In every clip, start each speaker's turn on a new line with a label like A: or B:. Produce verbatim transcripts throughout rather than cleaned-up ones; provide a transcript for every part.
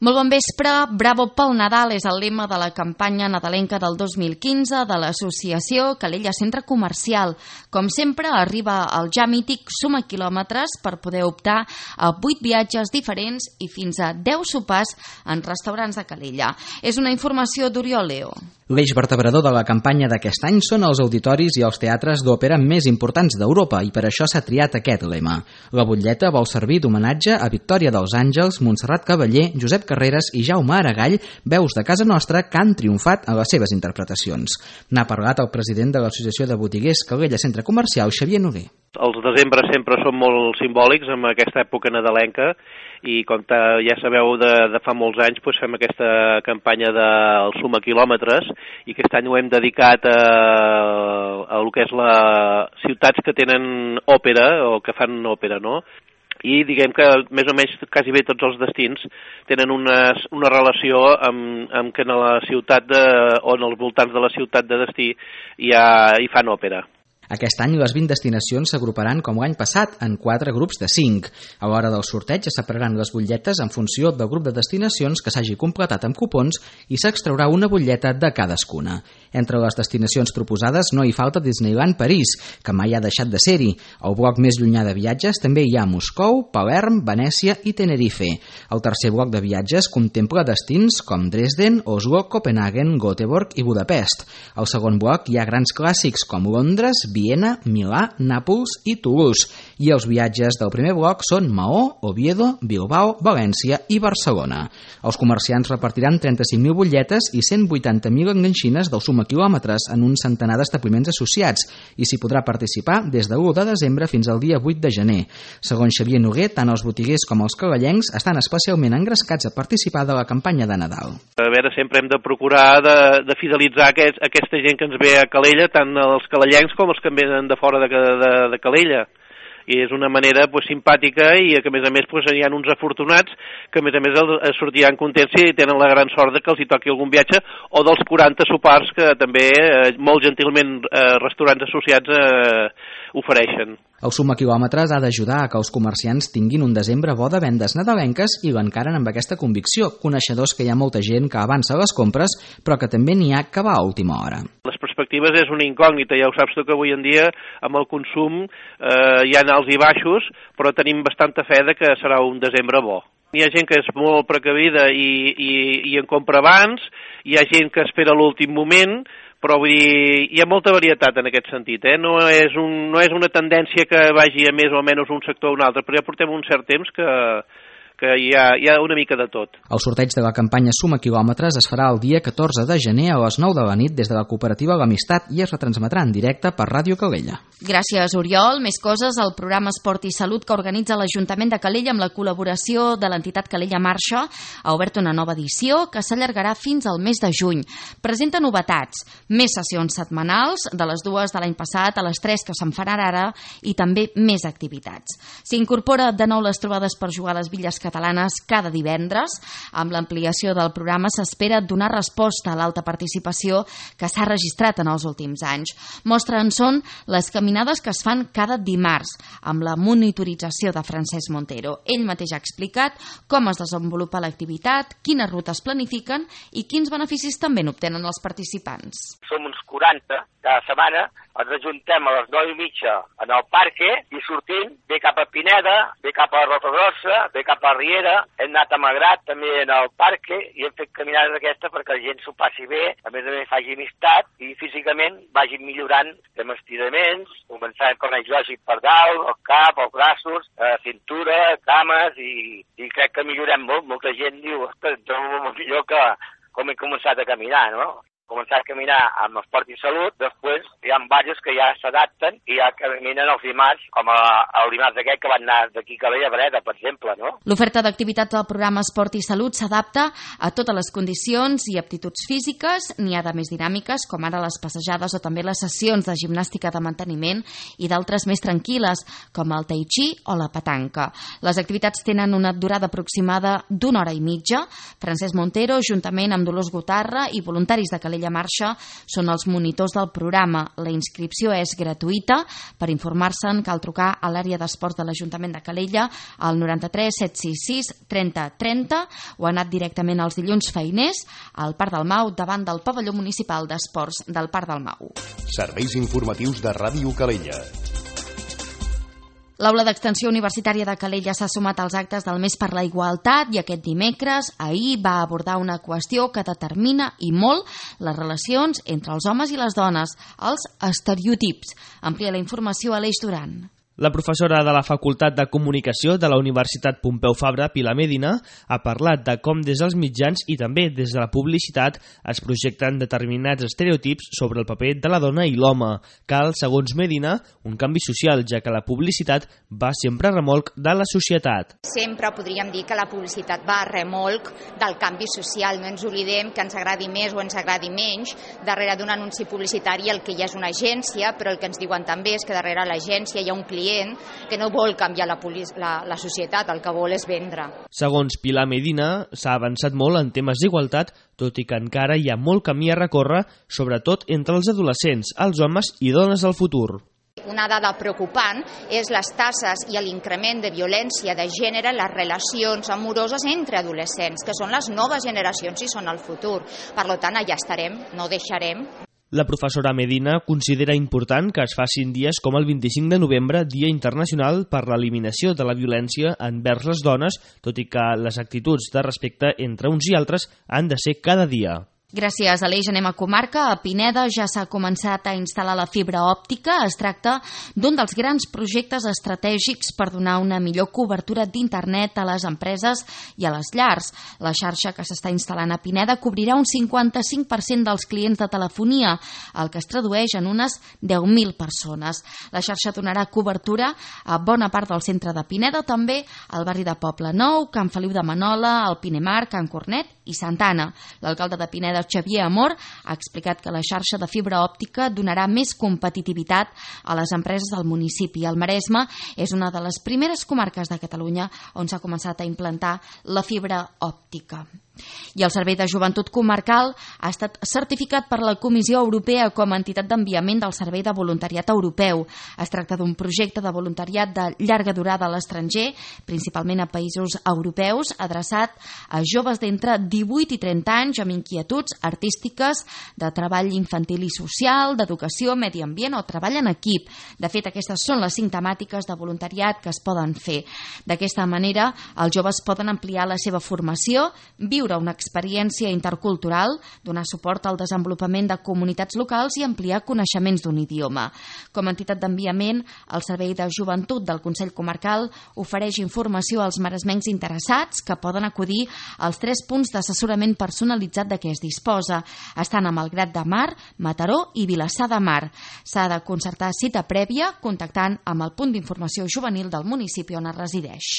A: Molt bon vespre. Bravo pel Nadal és el lema de la campanya nadalenca del dos mil quinze de l'associació Calella Centre Comercial. Com sempre, arriba el ja mític Suma Quilòmetres per poder optar a vuit viatges diferents i fins a deu sopars en restaurants de Calella. És una informació d'Oriol Leo.
B: L'eix vertebrador de la campanya d'aquest any són els auditoris i els teatres d'òpera més importants d'Europa i per això s'ha triat aquest lema. La butlleta vol servir d'homenatge a Victòria dels Àngels, Montserrat Cavaller, Josep Carreras i Jaume Aragall, veus de casa nostra que han triomfat a les seves interpretacions. N'ha parlat el president de l'Associació de Botiguers Calella Centre Comercial, Xavier Noguer.
C: Els desembre sempre són molt simbòlics en aquesta època nadalenca i com ja sabeu de, de fa molts anys doncs fem aquesta campanya del Suma Quilòmetres i aquest any ho hem dedicat a, a el que és la ciutats que tenen òpera o que fan òpera, no? I diguem que més o menys quasi bé tots els destins tenen una, una relació amb, amb que en la ciutat de, o en els voltants de la ciutat de destí hi, ha, hi fan òpera.
B: Aquest any les vint destinacions s'agruparan com l'any passat en quatre grups de cinc. A l'hora del sorteig es separaran les butlletes en funció del grup de destinacions que s'hagi completat amb cupons i s'extraurà una butlleta de cadascuna. Entre les destinacions proposades no hi falta Disneyland París, que mai ha deixat de ser-hi. Al bloc més llunyà de viatges també hi ha Moscou, Palerm, Venècia i Tenerife. El tercer bloc de viatges contempla destins com Dresden, Oslo, Copenhagen, Göteborg i Budapest. Al segon bloc hi ha grans clàssics com Londres, Viena, Milà, Nàpols i Toulouse. I els viatges del primer bloc són Maó, Oviedo, Bilbao, València i Barcelona. Els comerciants repartiran trenta-cinc mil butlletes i cent vuitanta mil enganxines del Suma Quilòmetres en un centenar d'establiments associats i s'hi podrà participar des de l'u de desembre fins al dia vuit de gener. Segons Xavier Noguer, tant els botiguers com els calellencs estan especialment engrescats a participar de la campanya de Nadal.
C: A veure, sempre hem de procurar de, de fidelitzar aquest, aquesta gent que ens ve a Calella, tant els calellencs com els que venen de fora de, de, de Calella. I és una manera pues, simpàtica i que a més a més pues, hi ha uns afortunats que a més a més el, sortiran contents i tenen la gran sort de que els hi toqui algun viatge o dels quaranta sopars que també eh, molt gentilment eh, restaurants associats eh, ofereixen.
B: El Suma Quilòmetres ha d'ajudar a que els comerciants tinguin un desembre bo de vendes nadalenques i l'encaren amb aquesta convicció, coneixedors que hi ha molta gent que avança les compres però que també n'hi ha que va a última hora.
C: Les perspectives és una incògnita, ja ho saps tu que avui en dia amb el consum eh, hi ha alts i baixos, però tenim bastanta fe de que serà un desembre bo. Hi ha gent que és molt precavida i, i, i en compra abans, hi ha gent que espera l'últim moment, però vull dir, hi ha molta varietat en aquest sentit, eh? no, és un, no és una tendència que vagi a més o menys un sector o un altre, però ja portem un cert temps que, que hi ha, hi ha una mica de tot.
B: El sorteig de la campanya Suma Quilòmetres es farà el dia catorze de gener a les nou de la nit des de la cooperativa L'Amistat i es retransmetrà en directe per Ràdio Calella.
A: Gràcies, Oriol. Més coses, el programa Esport i Salut que organitza l'Ajuntament de Calella amb la col·laboració de l'entitat Calella Marxa ha obert una nova edició que s'allargarà fins al mes de juny. Presenta novetats, més sessions setmanals, de les dues de l'any passat a les tres que se'n faran ara, i també més activitats. S'incorpora de nou les trobades per jugar a les Villes Catalanes cada divendres. Amb l'ampliació del programa s'espera donar resposta a l'alta participació que s'ha registrat en els últims anys. Mostra en són les caminades que es fan cada dimarts, amb la monitorització de Francesc Montero. Ell mateix ha explicat com es desenvolupa l'activitat, quines rutes planifiquen i quins beneficis també n'obtenen els participants.
D: Som uns quaranta cada setmana, ens ajuntem a les nou i mitja en el parque i sortim, ve cap a Pineda, ve cap a Rotogrossa, ve cap a Riera, hem anat a Magrat també en el parque i hem fet caminades d'aquesta perquè la gent s'ho passi bé, a més a més faci amistat i físicament vagin millorant amb estiraments, començant com és lògic per dalt, el cap, els braços, eh, cintura, cames i, i crec que millorem molt. Molta gent diu, ostres, trobo molt millor que com he començat a caminar, no? Començar a caminar amb Esport i Salut, després hi ha diversos que ja s'adapten i ja caminen els dimarts, com a, el dimarts aquest que van anar d'aquí a Calella Breda, per exemple, no?
A: L'oferta d'activitats del programa Esport i Salut s'adapta a totes les condicions i aptituds físiques, n'hi ha de més dinàmiques, com ara les passejades o també les sessions de gimnàstica de manteniment i d'altres més tranquil·les, com el tai chi o la petanca. Les activitats tenen una durada aproximada d'una hora i mitja. Francesc Montero, juntament amb Dolors Gotarra i voluntaris de Calella Calella Marxa són els monitors del programa. La inscripció és gratuïta. Per informar-se'n cal trucar a l'àrea d'esports de l'Ajuntament de Calella al noranta-tres set sis sis trenta trenta o ha anat directament als dilluns feiners al Parc del Mau davant del pavelló municipal d'esports del Parc del Mau.
E: Serveis informatius de Ràdio Calella.
A: L'Aula d'Extensió Universitària de Calella s'ha sumat als actes del Mes per la Igualtat i aquest dimecres, ahir, va abordar una qüestió que determina i molt les relacions entre els homes i les dones, els estereotips. Amplia la informació a l'Eix Duran.
F: La professora de la Facultat de Comunicació de la Universitat Pompeu Fabra, Pilar Medina, ha parlat de com des dels mitjans i també des de la publicitat es projecten determinats estereotips sobre el paper de la dona i l'home. Cal, segons Medina, un canvi social, ja que la publicitat va sempre a remolc de la societat.
G: Sempre podríem dir que la publicitat va a remolc del canvi social. No ens oblidem que ens agradi més o ens agradi menys. Darrere d'un anunci publicitari el que hi ha és una agència, però el que ens diuen també és que darrere l'agència hi ha un client que no vol canviar la, la, la societat, el que vol és vendre.
F: Segons Pilar Medina, s'ha avançat molt en temes d'igualtat, tot i que encara hi ha molt camí a recórrer, sobretot entre els adolescents, els homes i dones del futur.
G: Una dada preocupant és les tasses i l'increment de violència de gènere en les relacions amoroses entre adolescents, que són les noves generacions i són el futur. Per tant, allà estarem, no deixarem.
F: La professora Medina considera important que es facin dies com el vint-i-cinc de novembre, Dia Internacional per l'Eliminació de la Violència envers les dones, tot i que les actituds de respecte entre uns i altres han de ser cada dia.
A: Gràcies, Aleix. Anem a comarca. A Pineda ja s'ha començat a instal·lar la fibra òptica. Es tracta d'un dels grans projectes estratègics per donar una millor cobertura d'internet a les empreses i a les llars. La xarxa que s'està instal·lant a Pineda cobrirà un cinquanta-cinc per cent dels clients de telefonia, el que es tradueix en unes deu mil persones. La xarxa donarà cobertura a bona part del centre de Pineda, també al barri de Poble Nou, Can Feliu de Manola, el Pinemar, Can Cornet i Santana. L'alcalde de Pineda, Xavier Amor, ha explicat que la xarxa de fibra òptica donarà més competitivitat a les empreses del municipi. El Maresme és una de les primeres comarques de Catalunya on s'ha començat a implantar la fibra òptica. I el Servei de Joventut Comarcal ha estat certificat per la Comissió Europea com a entitat d'enviament del Servei de Voluntariat Europeu. Es tracta d'un projecte de voluntariat de llarga durada a l'estranger, principalment a països europeus, adreçat a joves d'entre divuit i trenta anys amb inquietuds artístiques, de treball infantil i social, d'educació, medi ambient o treball en equip. De fet, aquestes són les cinc temàtiques de voluntariat que es poden fer. D'aquesta manera, els joves poden ampliar la seva formació, viure una experiència intercultural, donar suport al desenvolupament de comunitats locals i ampliar coneixements d'un idioma. Com a entitat d'enviament, el Servei de Joventut del Consell Comarcal ofereix informació als maresmencs interessats que poden acudir als tres punts d'assessorament personalitzat de què es disposa. Estan a Malgrat de Mar, Mataró i Vilassar de Mar. S'ha de concertar cita prèvia contactant amb el punt d'informació juvenil del municipi on es resideix.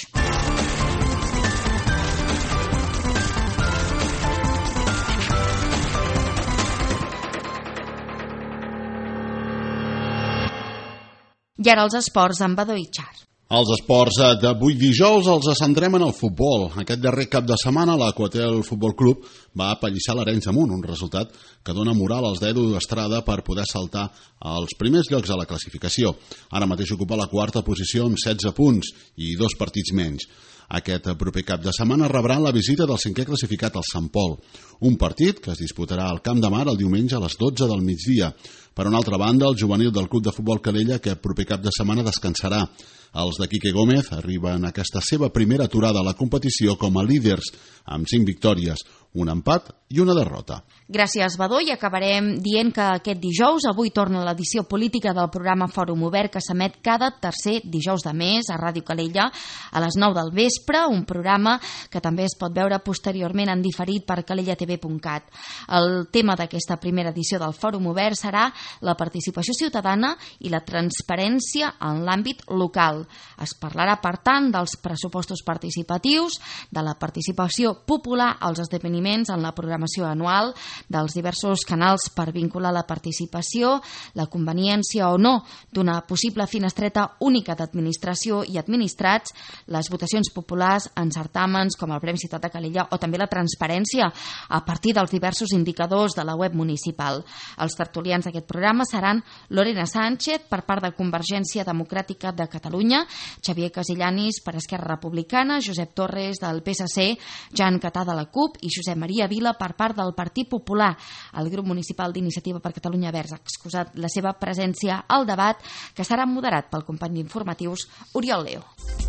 A: I ara els esports amb Badó i Char.
H: Els esports d'avui dijous els centrem en el futbol. Aquest darrer cap de setmana l'Aquatel Futbol Club va apallissar l'Arenys de Munt, un resultat que dona moral als d'Edu Estrada per poder saltar als primers llocs a la classificació. Ara mateix ocupa la quarta posició amb setze punts i dos partits menys. Aquest proper cap de setmana rebrà la visita del cinquè classificat, el Sant Pol. Un partit que es disputarà al Camp de Mar el diumenge a les dotze del migdia. Per una altra banda, el juvenil del Club de Futbol Calella, que proper cap de setmana descansarà. Els de Quique Gómez arriben a aquesta seva primera aturada a la competició com a líders, amb cinc victòries, un empat i una derrota.
A: Gràcies, Badó, i acabarem dient que aquest dijous avui torna l'edició política del programa Fòrum Obert que s'emet cada tercer dijous de mes a Ràdio Calella a les nou del vespre, un programa que també es pot veure posteriorment en diferit per calella t v punt cat. El tema d'aquesta primera edició del Fòrum Obert serà la participació ciutadana i la transparència en l'àmbit local. municipal. Es parlarà, per tant, dels pressupostos participatius, de la participació popular als esdeveniments en la programació anual, dels diversos canals per vincular la participació, la conveniència o no d'una possible finestreta única d'administració i administrats, les votacions populars en certàmens com el Premi Ciutat de Calella o també la transparència a partir dels diversos indicadors de la web municipal. Els tertulians d'aquest programa seran Lorena Sánchez per part de Convergència Democràtica de Catalunya, Xavier Casillanis per Esquerra Republicana, Josep Torres del P S C, Jan Catà de la CUP i Josep Maria Vila per part del Partit Popular. El grup municipal d'Iniciativa per Catalunya Verds ha excusat la seva presència al debat, que serà moderat pel company d'informatius Oriol Leo.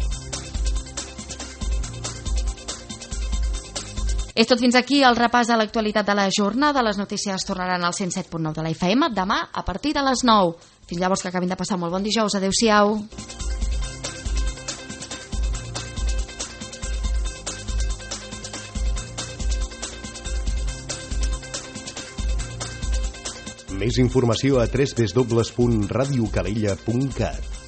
A: És tot fins aquí el repàs a l'actualitat de la jornada. Les notícies tornaran al cent set punt nou de la F M demà a partir de les nou. Fins llavors, que acabin de passar molt bon dijous. Adéu-siau.
E: Més informació a w w w punt radio calella punt cat.